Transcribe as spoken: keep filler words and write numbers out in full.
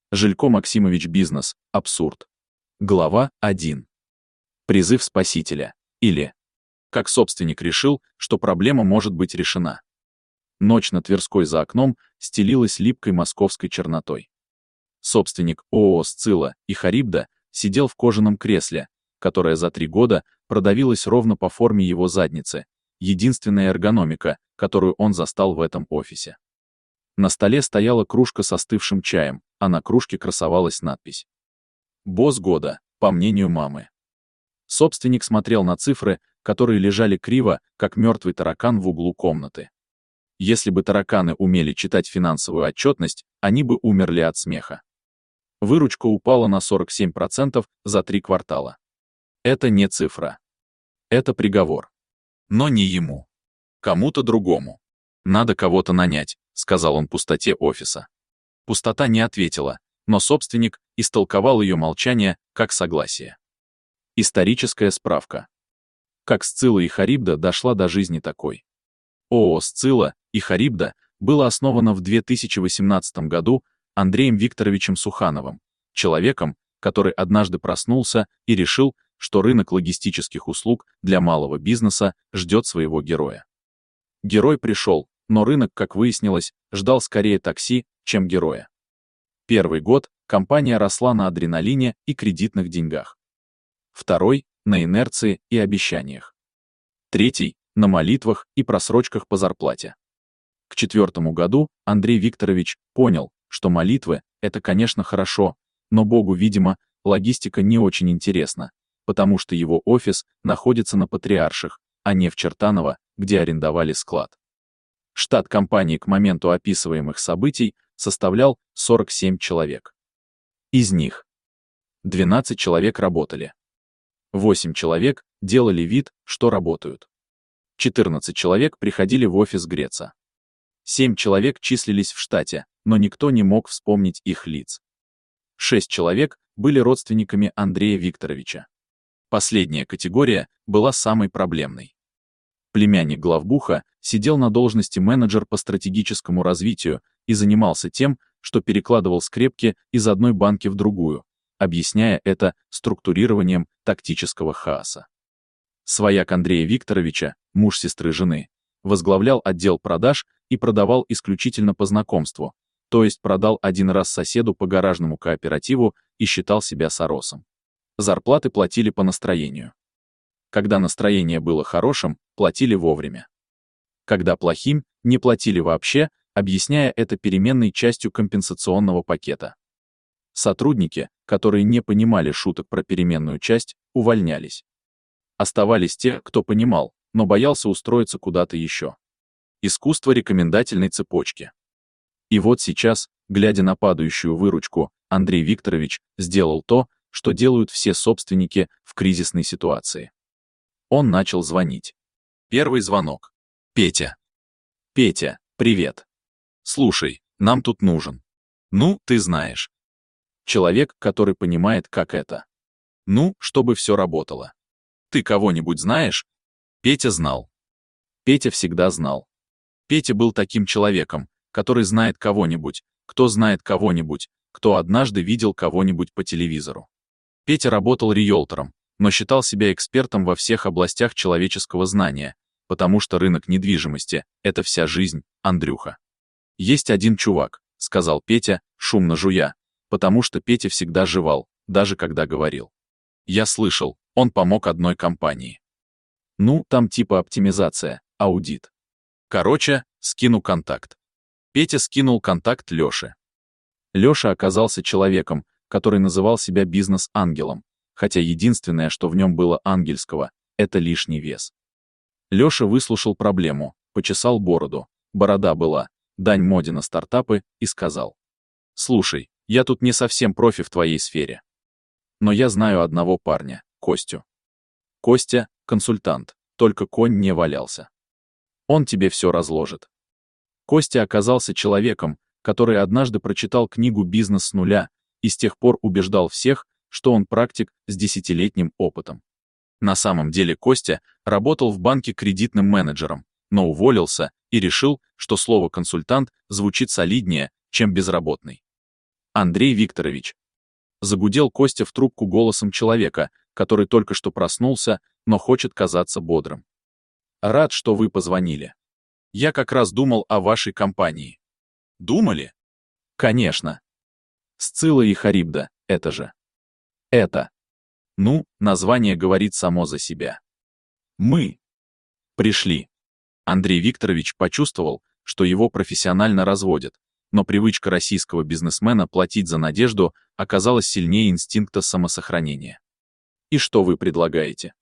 Жилько Максимович Бизнес. Абсурд. Глава один. Призыв спасителя. Или как собственник решил, что проблема может быть решена. Ночь на Тверской за окном стелилась липкой московской чернотой. Собственник ООО «Сцилла» и Харибда сидел в кожаном кресле, которое за три года продавилось ровно по форме его задницы, единственная эргономика, которую он застал в этом офисе. На столе стояла кружка с остывшим чаем, а на кружке красовалась надпись «Босс года, по мнению мамы». Собственник смотрел на цифры, которые лежали криво, как мертвый таракан в углу комнаты. Если бы тараканы умели читать финансовую отчетность, они бы умерли от смеха. Выручка упала на сорок семь процентов за три квартала. Это не цифра. Это приговор. Но не ему. Кому-то другому. «Надо кого-то нанять», — сказал он пустоте офиса. Пустота не ответила, но собственник истолковал ее молчание как согласие. Историческая справка. Как Сцилла и Харибда дошла до жизни такой. ООО «Сцилла» и Харибда было основано в две тысячи восемнадцатом году Андреем Викторовичем Сухановым, человеком, который однажды проснулся и решил, что рынок логистических услуг для малого бизнеса ждет своего героя. Герой пришел, но рынок, как выяснилось, ждал скорее такси, чем героя. Первый год компания росла на адреналине и кредитных деньгах. Второй — на инерции и обещаниях. Третий — на молитвах и просрочках по зарплате. К четвертому году Андрей Викторович понял, что молитвы — это, конечно, хорошо, но Богу, видимо, логистика не очень интересна, потому что его офис находится на Патриарших, а не в Чертаново, где арендовали склад. Штат компании к моменту описываемых событий составлял сорок семь человек. Из них двенадцать человек работали. восемь человек делали вид, что работают. четырнадцать человек приходили в офис греться. семь человек числились в штате, но никто не мог вспомнить их лиц. шесть человек были родственниками Андрея Викторовича. Последняя категория была самой проблемной. Племянник главбуха сидел на должности менеджер по стратегическому развитию и занимался тем, что перекладывал скрепки из одной банки в другую, объясняя это структурированием тактического хаоса. Свояк Андрея Викторовича, муж сестры жены, возглавлял отдел продаж и продавал исключительно по знакомству, то есть продал один раз соседу по гаражному кооперативу и считал себя соросом. Зарплаты платили по настроению. Когда настроение было хорошим, платили вовремя. Когда плохим, не платили вообще, объясняя это переменной частью компенсационного пакета. Сотрудники, которые не понимали шуток про переменную часть, увольнялись. Оставались те, кто понимал, но боялся устроиться куда-то еще. Искусство рекомендательной цепочки. И вот сейчас, глядя на падающую выручку, Андрей Викторович сделал то, что делают все собственники в кризисной ситуации. Он начал звонить. Первый звонок. Петя. Петя, привет. Слушай, нам тут нужен. Ну, ты знаешь. Человек, который понимает, как это. Ну, чтобы все работало. Ты кого-нибудь знаешь? Петя знал. Петя всегда знал. Петя был таким человеком, который знает кого-нибудь, кто знает кого-нибудь, кто однажды видел кого-нибудь по телевизору. Петя работал риэлтором, но считал себя экспертом во всех областях человеческого знания, потому что рынок недвижимости — это вся жизнь, Андрюха. «Есть один чувак», — сказал Петя, шумно жуя, потому что Петя всегда жевал, даже когда говорил. «Я слышал, он помог одной компании. Ну, там типа оптимизация, аудит. Короче, скину контакт». Петя скинул контакт Лёше. Лёша оказался человеком, который называл себя бизнес-ангелом, хотя единственное, что в нем было ангельского, это лишний вес. Лёша выслушал проблему, почесал бороду, борода была, дань моде на стартапы, и сказал: «Слушай, я тут не совсем профи в твоей сфере. Но я знаю одного парня, Костю. Костя — консультант, только конь не валялся. Он тебе все разложит». Костя оказался человеком, который однажды прочитал книгу «Бизнес с нуля» и с тех пор убеждал всех, что он практик с десятилетним опытом. На самом деле Костя работал в банке кредитным менеджером, но уволился и решил, что слово «консультант» звучит солиднее, чем «безработный». Андрей Викторович. Загудел Костя в трубку голосом человека, который только что проснулся, но хочет казаться бодрым. Рад, что вы позвонили. Я как раз думал о вашей компании. Думали? Конечно. Сцилла и Харибда, это же. Это. Ну, название говорит само за себя. Мы пришли. Андрей Викторович почувствовал, что его профессионально разводят, но привычка российского бизнесмена платить за надежду оказалась сильнее инстинкта самосохранения. И что вы предлагаете?